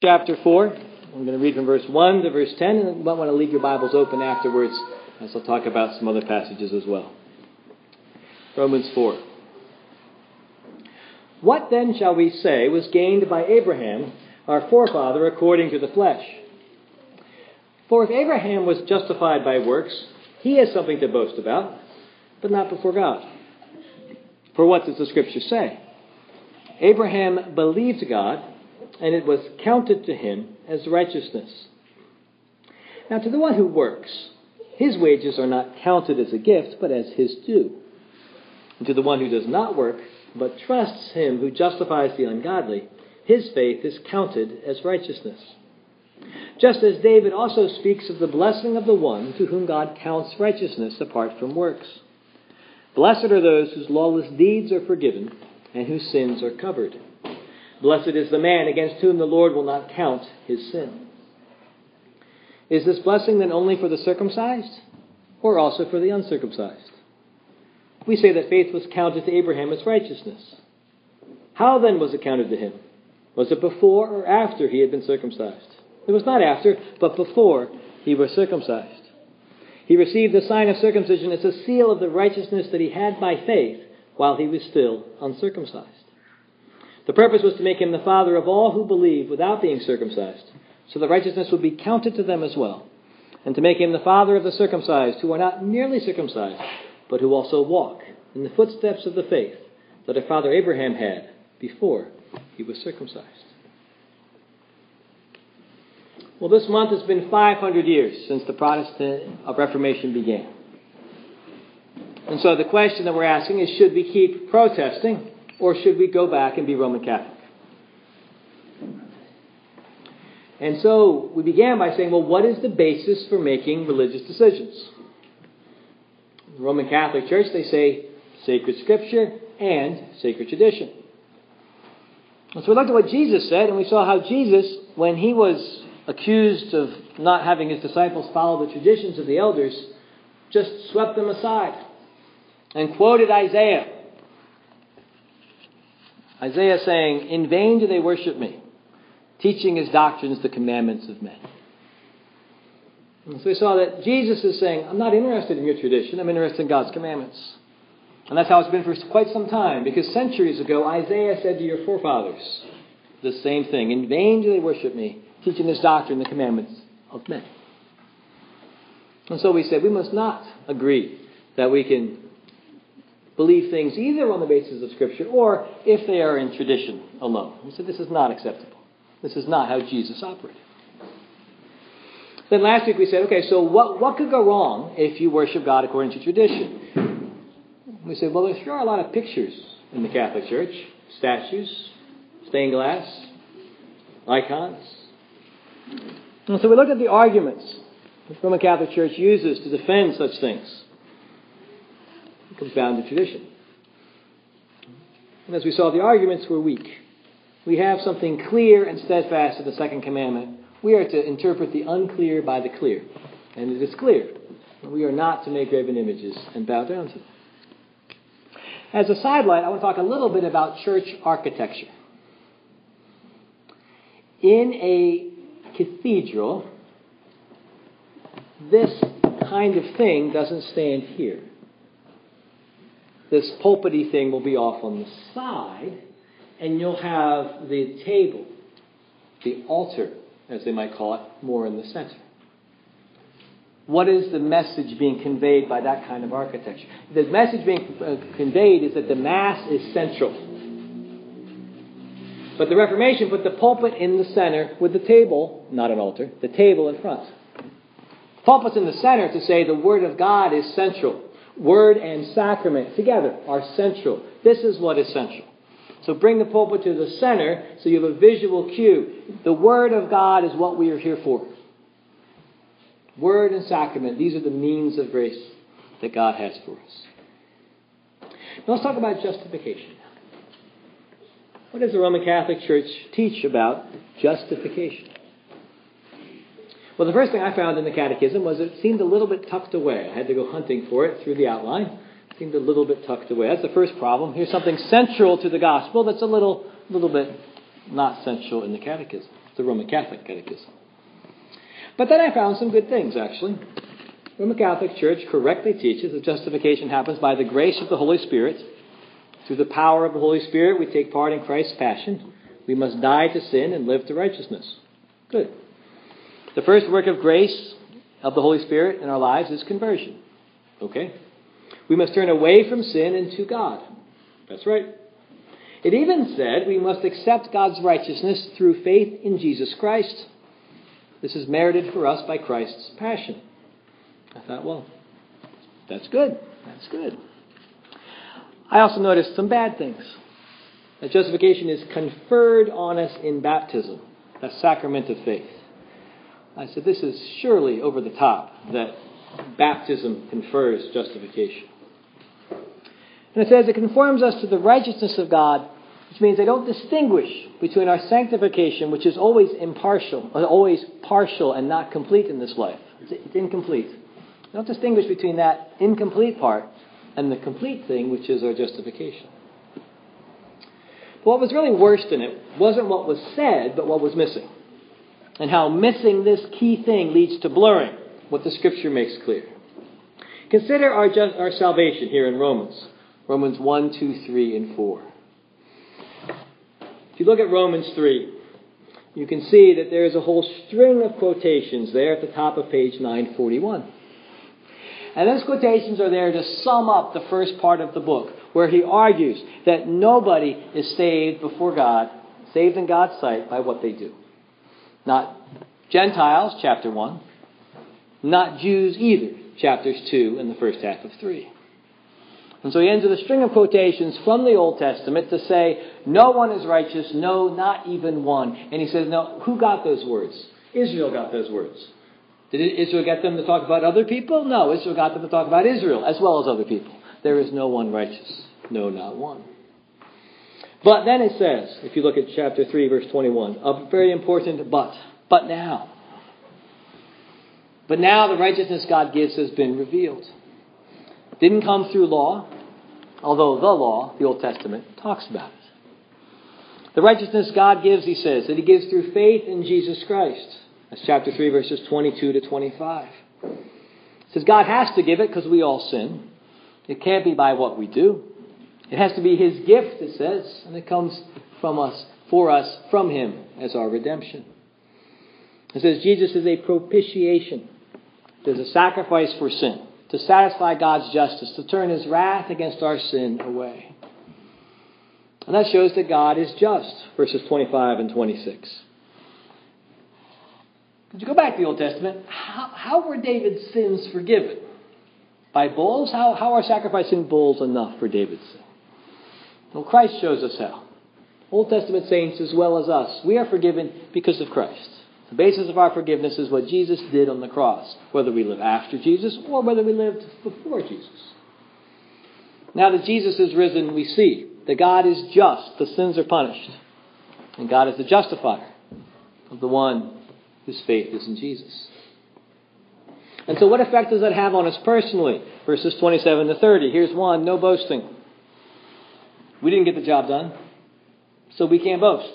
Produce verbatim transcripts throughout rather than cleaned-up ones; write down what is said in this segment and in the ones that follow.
Chapter four. I'm going to read from verse one to verse ten, and you might want to leave your Bibles open afterwards, as I'll talk about some other passages as well. Romans four. What then shall we say was gained by Abraham, our forefather, according to the flesh? For if Abraham was justified by works, he has something to boast about, but not before God. For what does the Scripture say? Abraham believed God, and it was counted to him as righteousness. Now to the one who works, his wages are not counted as a gift, but as his due. And to the one who does not work, but trusts him who justifies the ungodly, his faith is counted as righteousness. Just as David also speaks of the blessing of the one to whom God counts righteousness apart from works. Blessed are those whose lawless deeds are forgiven and whose sins are covered. Blessed is the man against whom the Lord will not count his sin. Is this blessing then only for the circumcised, or also for the uncircumcised? We say that faith was counted to Abraham as righteousness. How then was it counted to him? Was it before or after he had been circumcised? It was not after, but before he was circumcised. He received the sign of circumcision as a seal of the righteousness that he had by faith while he was still uncircumcised. The purpose was to make him the father of all who believe without being circumcised, so that righteousness would be counted to them as well, and to make him the father of the circumcised, who are not merely circumcised, but who also walk in the footsteps of the faith that our father Abraham had before he was circumcised. Well, this month has been five hundred years since the Protestant Reformation began. And so the question that we're asking is, should we keep protesting, or should we go back and be Roman Catholic? And so we began by saying, well, what is the basis for making religious decisions? The Roman Catholic Church, they say sacred scripture and sacred tradition. And so we looked at what Jesus said, and we saw how Jesus, when he was accused of not having his disciples follow the traditions of the elders, just swept them aside and quoted Isaiah. Isaiah saying, "In vain do they worship me, teaching as doctrines the commandments of men." And so we saw that Jesus is saying, I'm not interested in your tradition, I'm interested in God's commandments. And that's how it's been for quite some time, because centuries ago Isaiah said to your forefathers the same thing. In vain do they worship me, teaching this doctrine the commandments of men. And so we said we must not agree that we can believe things either on the basis of Scripture or if they are in tradition alone. We said this is not acceptable. This is not how Jesus operated. Then last week we said, okay, so what, what could go wrong if you worship God according to tradition? We said, well, there sure are a lot of pictures in the Catholic Church. Statues, stained glass, icons. And so we looked at the arguments the Roman Catholic Church uses to defend such things. It comes down to tradition. And as we saw, the arguments were weak. We have something clear and steadfast in the second commandment. We are to interpret the unclear by the clear. And it is clear. We are not to make graven images and bow down to them. As a sidelight, I want to talk a little bit about church architecture. In a cathedral, this kind of thing doesn't stand here. This pulpity thing will be off on the side, and you'll have the table, the altar, as they might call it, more in the center. What is the message being conveyed by that kind of architecture? The message being uh, conveyed is that the Mass is central. But the Reformation put the pulpit in the center with the table, not an altar, the table in front. The pulpit's in the center to say the Word of God is central. Word and sacrament together are central. This is what is central. So bring the pulpit to the center so you have a visual cue. The Word of God is what we are here for. Word and sacrament, these are the means of grace that God has for us. Now let's talk about justification. What does the Roman Catholic Church teach about justification? Well, the first thing I found in the Catechism was it seemed a little bit tucked away. I had to go hunting for it through the outline. It seemed a little bit tucked away. That's the first problem. Here's something central to the gospel that's a little, little bit not central in the Catechism. the Roman Catholic Catechism. But then I found some good things, actually. The Roman Catholic Church correctly teaches that justification happens by the grace of the Holy Spirit. Through the power of the Holy Spirit, we take part in Christ's passion. We must die to sin and live to righteousness. Good. The first work of grace of the Holy Spirit in our lives is conversion. Okay. We must turn away from sin and to God. That's right. It even said we must accept God's righteousness through faith in Jesus Christ. This is merited for us by Christ's passion. I thought, well, that's good. That's good. I also noticed some bad things. That justification is conferred on us in baptism, the sacrament of faith. I said, this is surely over the top, that baptism confers justification. And it says it conforms us to the righteousness of God, which means they don't distinguish between our sanctification, which is always impartial, always partial and not complete in this life. It's, it's incomplete. They don't distinguish between that incomplete part and the complete thing, which is our justification. But what was really worse in it wasn't what was said, but what was missing. And how missing this key thing leads to blurring what the Scripture makes clear. Consider our, just, our salvation here in Romans. Romans one, two, three, and four. If you look at Romans three, you can see that there is a whole string of quotations there at the top of page nine forty-one. And those quotations are there to sum up the first part of the book, where he argues that nobody is saved before God, saved in God's sight by what they do. Not Gentiles, chapter one. Not Jews either, chapters two and the first half of three. And so he ends with a string of quotations from the Old Testament to say, no one is righteous, no, not even one. And he says, no, who got those words? Israel got those words. Did Israel get them to talk about other people? No, Israel got them to talk about Israel as well as other people. There is no one righteous. No, not one. But then it says, if you look at chapter three, verse twenty-one, a very important but. But now. But now the righteousness God gives has been revealed. Didn't come through law, although the law, the Old Testament, talks about it. The righteousness God gives, he says, that he gives through faith in Jesus Christ. That's chapter three, verses twenty-two to twenty-five. It says God has to give it because we all sin. It can't be by what we do. It has to be his gift, it says, and it comes from us, for us, from him as our redemption. It says Jesus is a propitiation. There's a sacrifice for sin, to satisfy God's justice, to turn his wrath against our sin away. And that shows that God is just, verses twenty-five and twenty-six. Could you go back to the Old Testament? How, how were David's sins forgiven? By bulls? How, how are sacrificing bulls enough for David's sin? Well, Christ shows us how. Old Testament saints as well as us, we are forgiven because of Christ. The basis of our forgiveness is what Jesus did on the cross, whether we live after Jesus or whether we lived before Jesus. Now that Jesus is risen, we see that God is just, the sins are punished, and God is the justifier of the one whose faith is in Jesus. And so what effect does that have on us personally? Verses twenty-seven to thirty. Here's one, no boasting. We didn't get the job done, so we can't boast.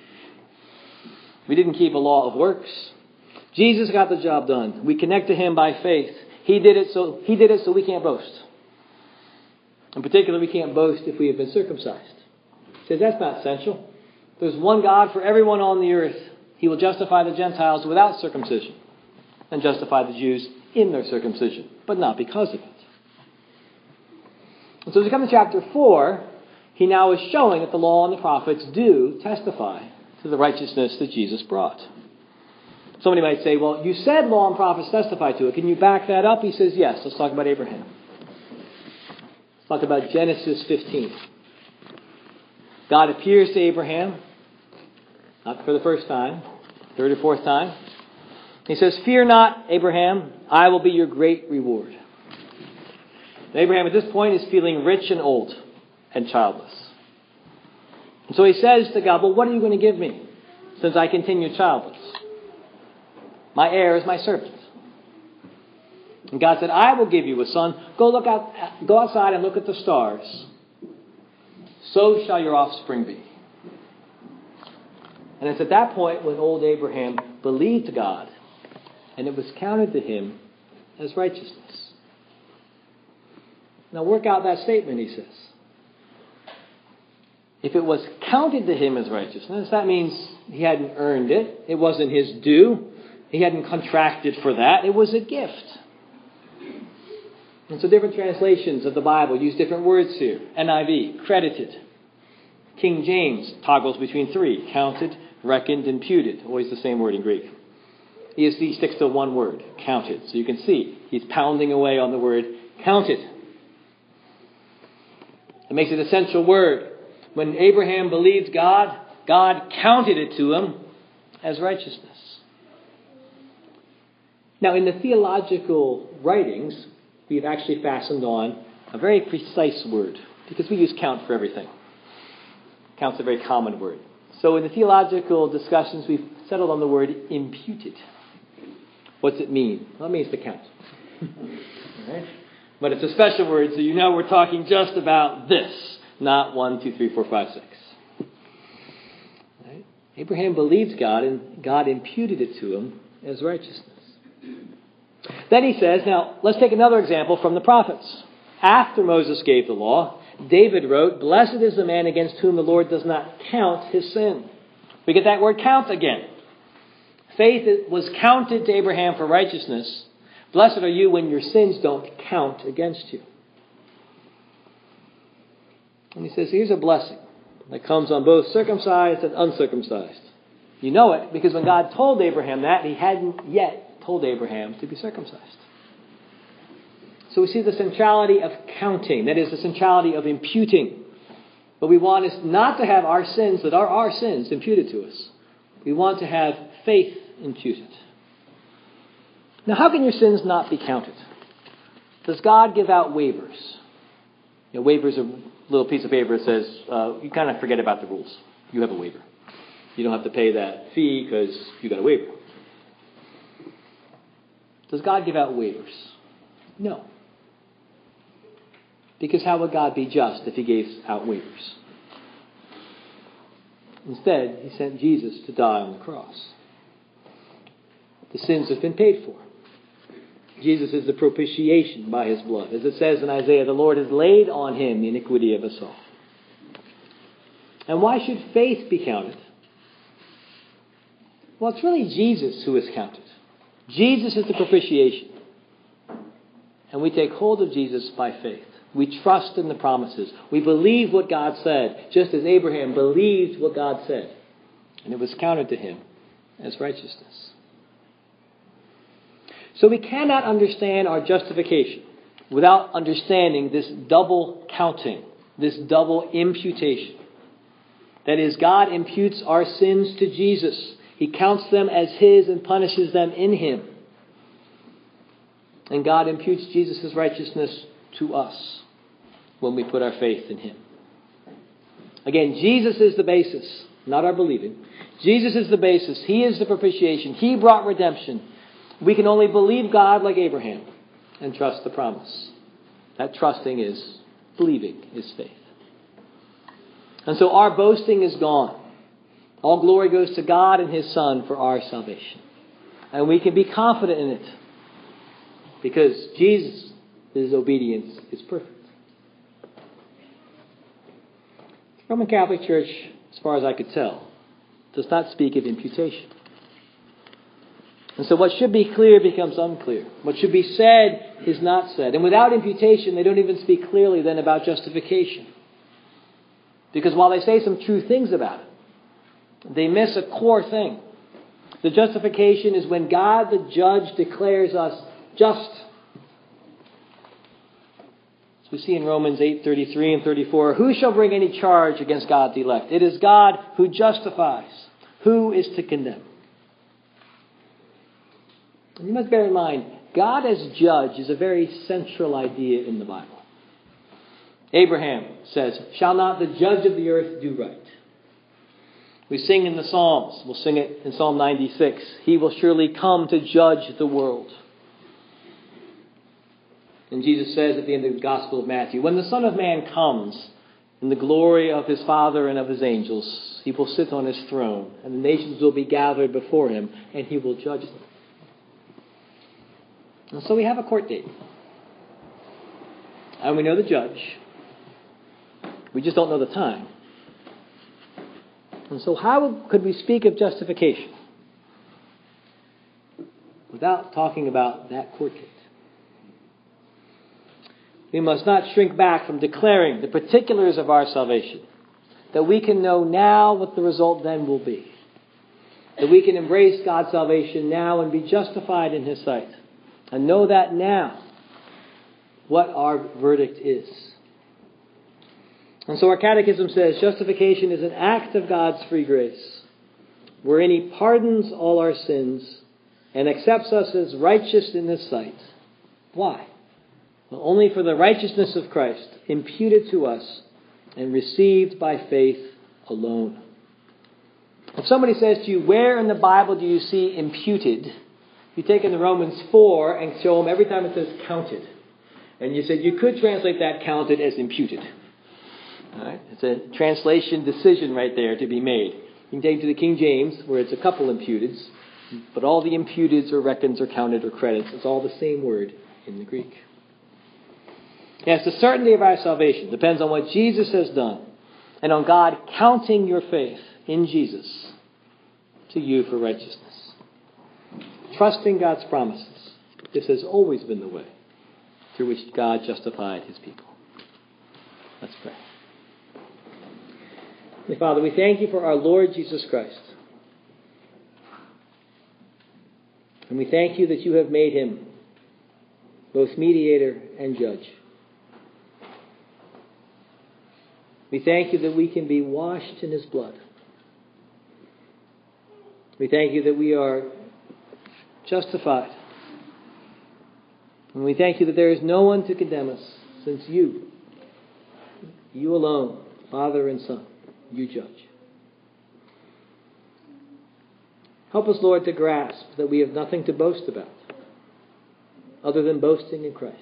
We didn't keep a law of works. Jesus got the job done. We connect to him by faith. He did it so he did it so we can't boast. In particular, we can't boast if we have been circumcised. He says that's not essential. There's one God for everyone on the earth. He will justify the Gentiles without circumcision and justify the Jews in their circumcision, but not because of it. And so as we come to chapter four, he now is showing that the law and the prophets do testify to the righteousness that Jesus brought. Somebody might say, well, you said law and prophets testify to it. Can you back that up? He says, yes. Let's talk about Abraham. Let's talk about Genesis fifteen. God appears to Abraham, not for the first time, third or fourth time. He says, fear not, Abraham, I will be your great reward. And Abraham at this point is feeling rich and old and childless. And so he says to God, well, what are you going to give me since I continue childless? My heir is my servant. And God said, I will give you a son. Go look out, go outside and look at the stars. So shall your offspring be. And it's at that point when old Abraham believed God, and it was counted to him as righteousness. Now work out that statement, he says. If it was counted to him as righteousness, that means he hadn't earned it. It wasn't his due. He hadn't contracted for that. It was a gift. And so different translations of the Bible use different words here. N I V, credited. King James toggles between three. Counted, reckoned, imputed. Always the same word in Greek. E S V sticks to one word, counted. So you can see he's pounding away on the word counted. It makes it an essential word. When Abraham believed God, God counted it to him as righteousness. Now, in the theological writings, we've actually fastened on a very precise word, because we use count for everything. Count's a very common word. So in the theological discussions, we've settled on the word imputed. What's it mean? Well, it means to count. All right? But it's a special word, so you know we're talking just about this, not one, two, three, four, five, six. All right? Abraham believed God, and God imputed it to him as righteousness. Then he says, now let's take another example from the prophets. After Moses gave the law, David wrote, "Blessed is the man against whom the Lord does not count his sin." We get that word count again. Faith was counted to Abraham for righteousness. Blessed are you when your sins don't count against you. And he says, here's a blessing that comes on both circumcised and uncircumcised. You know it because when God told Abraham that, he hadn't yet told Abraham to be circumcised. So we see the centrality of counting. That is the centrality of imputing. But we want is not to have our sins that are our sins imputed to us. We want to have faith imputed. Now, how can your sins not be counted? Does God give out waivers? You know, waivers are a little piece of paper that says, uh, you kind of forget about the rules. You have a waiver. You don't have to pay that fee because you got a waiver. Does God give out waivers? No. Because how would God be just if he gave out waivers? Instead, he sent Jesus to die on the cross. The sins have been paid for. Jesus is the propitiation by his blood. As it says in Isaiah, the Lord has laid on him the iniquity of us all. And why should faith be counted? Well, it's really Jesus who is counted. Jesus is the propitiation. And we take hold of Jesus by faith. We trust in the promises. We believe what God said, just as Abraham believed what God said. And it was counted to him as righteousness. So we cannot understand our justification without understanding this double counting, this double imputation. That is, God imputes our sins to Jesus. He counts them as his and punishes them in him. And God imputes Jesus' righteousness to us when we put our faith in him. Again, Jesus is the basis, not our believing. Jesus is the basis. He is the propitiation. He brought redemption. We can only believe God like Abraham and trust the promise. That trusting is believing, is faith. And so our boasting is gone. All glory goes to God and his Son for our salvation. And we can be confident in it because Jesus, his obedience is perfect. The Roman Catholic Church, as far as I could tell, does not speak of imputation. And so what should be clear becomes unclear. What should be said is not said. And without imputation, they don't even speak clearly then about justification. Because while they say some true things about it, they miss a core thing. The justification is when God the judge declares us just. As we see in Romans eight thirty-three and thirty-four, who shall bring any charge against God's elect? It is God who justifies. Who is to condemn? And you must bear in mind, God as judge is a very central idea in the Bible. Abraham says, shall not the judge of the earth do right? We sing in the Psalms. We'll sing it in Psalm ninety-six. He will surely come to judge the world. And Jesus says at the end of the Gospel of Matthew, when the Son of Man comes, in the glory of his Father and of his angels. He will sit on his throne, and the nations will be gathered before him, and he will judge them. And so we have a court date. And we know the judge. We just don't know the time. And so how could we speak of justification without talking about that court date? We must not shrink back from declaring the particulars of our salvation, that we can know now what the result then will be, that we can embrace God's salvation now and be justified in his sight, and know that now what our verdict is. And so our catechism says justification is an act of God's free grace, wherein he pardons all our sins and accepts us as righteous in his sight. Why? Well, only for the righteousness of Christ, imputed to us and received by faith alone. If somebody says to you, where in the Bible do you see imputed? You take in the Romans four and show them every time it says counted. And you said you could translate that counted as imputed. All right? It's a translation decision right there to be made. You can take to the King James, where it's a couple imputeds, but all the imputeds or reckons or counted or credits, it's all the same word in the Greek. Yes, the certainty of our salvation depends on what Jesus has done and on God counting your faith in Jesus to you for righteousness. Trusting God's promises. This has always been the way through which God justified his people. Let's pray. Heavenly Father, we thank you for our Lord Jesus Christ. And we thank you that you have made him both mediator and judge. We thank you that we can be washed in his blood. We thank you that we are justified. And we thank you that there is no one to condemn us, since you, you alone, Father and Son, you judge. Help us, Lord, to grasp that we have nothing to boast about other than boasting in Christ.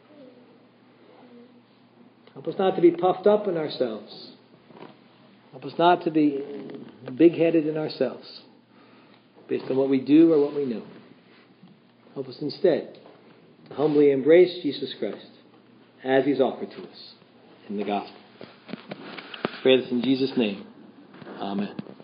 Help us not to be puffed up in ourselves. Help us not to be big-headed in ourselves based on what we do or what we know. Help us instead to humbly embrace Jesus Christ as he's offered to us in the gospel. I pray this in Jesus' name. Amen.